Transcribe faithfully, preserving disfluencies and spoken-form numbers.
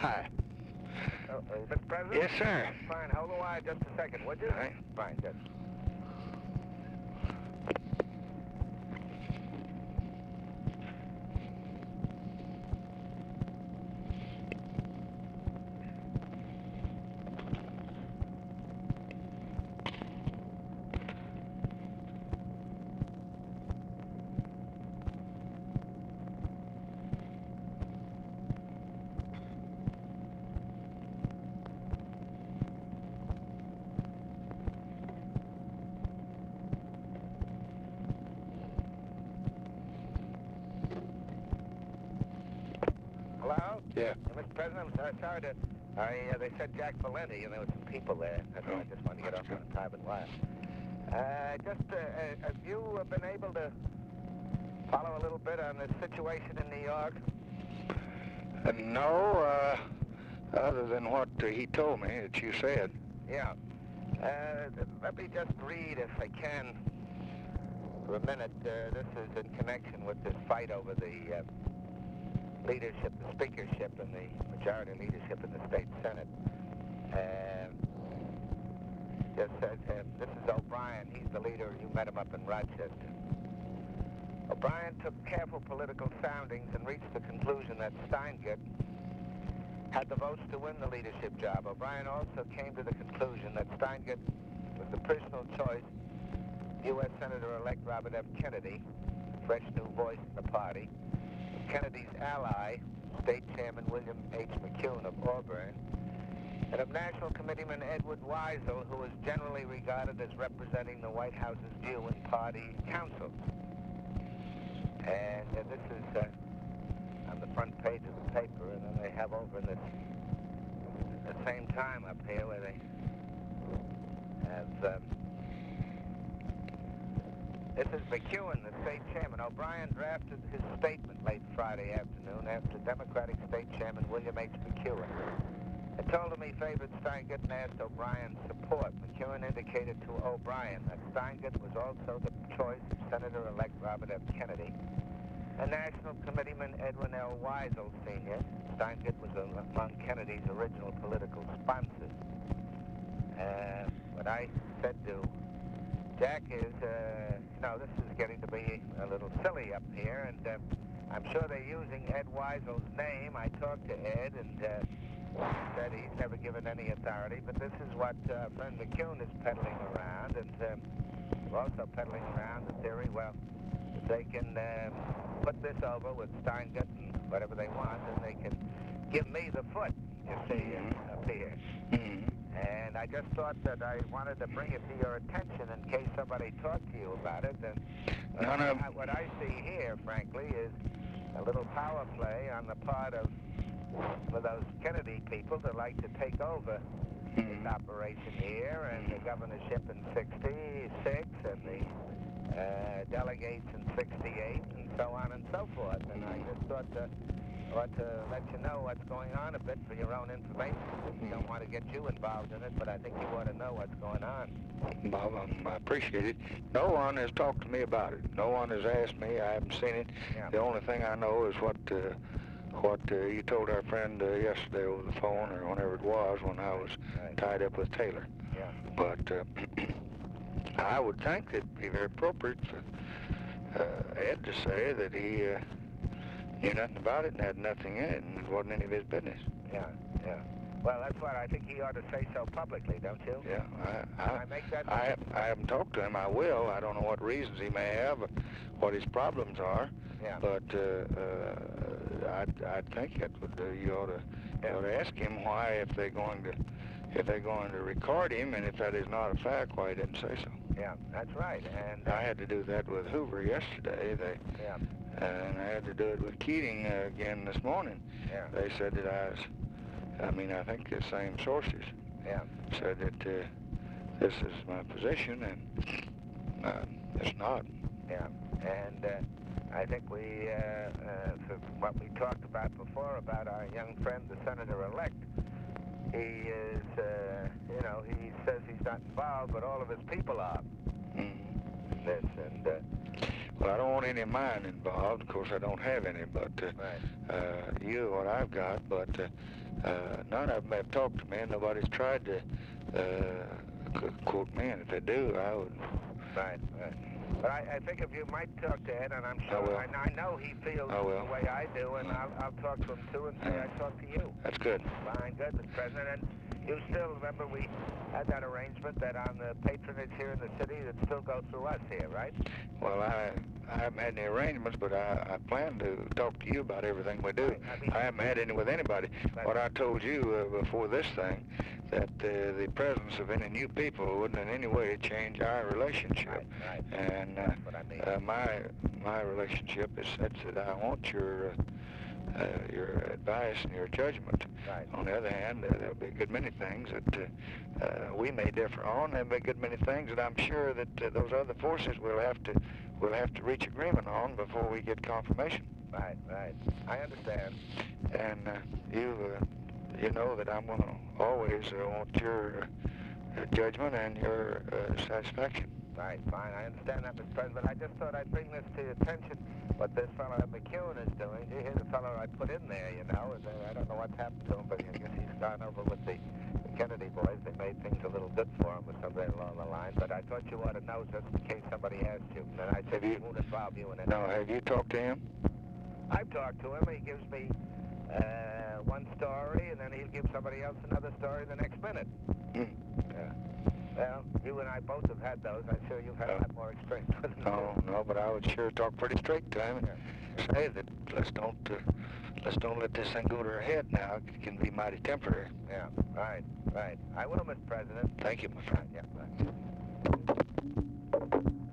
Hi. Oh, uh, Mister President? Yes, sir. Fine. Hold the wire just a second, would you? All right. Fine, good. Hello? Yeah. Uh, Mister President, I'm sorry, sorry to... I, uh, they said Jack Valenti, and there were some people there. That's why I just wanted to get off on a private wire. Uh, just, uh, uh, have you uh, been able to follow a little bit on the situation in New York? Uh, no, uh, other than what uh, he told me that you said. Yeah. Uh, let me just read, if I can, for a minute. Uh, this is in connection with this fight over the uh, leadership, the speakership, and the majority leadership in the state senate. Uh, just says, uh, this is O'Brien. He's the leader. You met him up in Rochester. O'Brien took careful political soundings and reached the conclusion that Steingart had the votes to win the leadership job. O'Brien also came to the conclusion that Steingart was the personal choice of U S Senator-elect Robert F. Kennedy, a fresh new voice in the party, Kennedy's ally, State Chairman William H. McCune of Auburn, and of National Committeeman Edward Weisel, who is generally regarded as representing the White House's view in party council. And uh, this is uh, on the front page of the paper, and then they have over in this, at the same time up here where they have, um, this is McEwen, the state chairman. O'Brien drafted his statement late Friday afternoon after Democratic State Chairman William H. McEwen had told him he favored Steingart and asked O'Brien's support. McEwen indicated to O'Brien that Steingart was also the choice of Senator-elect Robert F. Kennedy and National Committeeman Edwin L. Weisel, Senior Steingart was among Kennedy's original political sponsors. Uh, what I said to Jack is, uh, you know, this is getting to be a little silly up here, and uh, I'm sure they're using Ed Weisel's name. I talked to Ed, and uh, he said he's never given any authority, but this is what uh, friend McCune is peddling around, and uh, they're also peddling around the theory, well, that they can uh, put this over with Steingart and whatever they want, and they can give me the foot, you see, uh, up here. Mm-hmm. And I just thought that I wanted to bring it to your attention in case somebody talked to you about it. And No, no. I, what I see here, frankly, is a little power play on the part of for those Kennedy people that like to take over Mhm. this operation here, and the governorship in sixty-six, and the uh, delegates in sixty-eight, and so on and so forth. And I just thought to, ought to let you know what's going on a bit for your own information. I don't want to get you involved in it, but I think you ought to know what's going on. Bob, um, I appreciate it. No one has talked to me about it. No one has asked me. I haven't seen it. Yeah. The only thing I know is what uh, what uh, you told our friend uh, yesterday over the phone, or whenever it was, when I was Right. tied up with Taylor. Yeah. But uh, I would think that it'd be very appropriate for uh, Ed to say that he uh, knew nothing about it and had nothing in it, and it wasn't any of his business. Yeah, yeah. Well, that's what I think he ought to say so publicly, don't you? Yeah, I, I, Can I make that? I, have, I haven't talked to him. I will. I don't know what reasons he may have, or what his problems are. Yeah. But uh, uh, I, I think that would, uh, you ought to, Yeah. you ought to ask him why, if they're going to, if they're going to record him, and if that is not a fact, why he didn't say so. Yeah, that's right. And uh, I had to do that with Hoover yesterday. They, yeah, and I had to do it with Keating uh, again this morning. yeah, They said that I was, I mean, I think the same sources yeah, said that uh, this is my position, and uh, it's not. yeah. And uh, I think we, uh, uh, for what we talked about before about our young friend, the senator-elect, he is, uh, you know, he says he's not involved, but all of his people are Mm. in this. And uh, Well, I don't want any of mine involved. Of course, I don't have any, but uh, Right. uh, you, what I've got, but uh, uh, none of them have talked to me, and nobody's tried to uh, qu- quote me, and if they do, I would... Right, right. But I, I think if you might talk to Ed, and I'm I sure, will. I, I know he feels I will. the way I do, and I'll, I'll talk to him too and say Yeah. I talked to you. That's good. Fine, good, Mister President. And you still remember we had that arrangement that on the patronage here in the city, it still go through us here, right? Well, I, I haven't had any arrangements, but I, I plan to talk to you about everything we do. Right, I mean- I haven't had any with anybody. Right. What I told you uh, before this thing, that uh, the presence of any new people wouldn't in any way change our relationship. Right, right. And uh, That's what I mean. uh, my my relationship is such that I want your uh, uh, your advice and your judgment. Right. On the other hand, uh, there'll be a good many things that uh, uh, we may differ on. There'll be a good many things that I'm sure that uh, those other forces will have to will have to reach agreement on before we get confirmation. Right, right. I understand. And uh, you uh, you know that I'm going to always uh, want your uh, judgment and your uh, satisfaction. Right, fine. I understand that, Mister President. I just thought I'd bring this to your attention, what this fellow McEwen is doing. You hear the fellow I put in there, you know, and uh, I don't know what's happened to him, but I guess he's gone over with the, the Kennedy boys. They made things a little good for him or something along the line, but I thought you ought to know just in case somebody asked you. And I said, Have you- it won't involve you in it. Now, have you talked to him? I've talked to him. He gives me uh, one story, and then he'll give somebody else another story the next minute. Hmm. Yeah. Well, you and I both have had those. I'm sure you've had a Yeah. lot more experience with them. No, no, but I would sure talk pretty straight to him and say that let's don't uh, let's don't let this thing go to our head now. It can be mighty temporary. Yeah, right, right. I will, Mister President. Thank you, my friend. Yeah, right.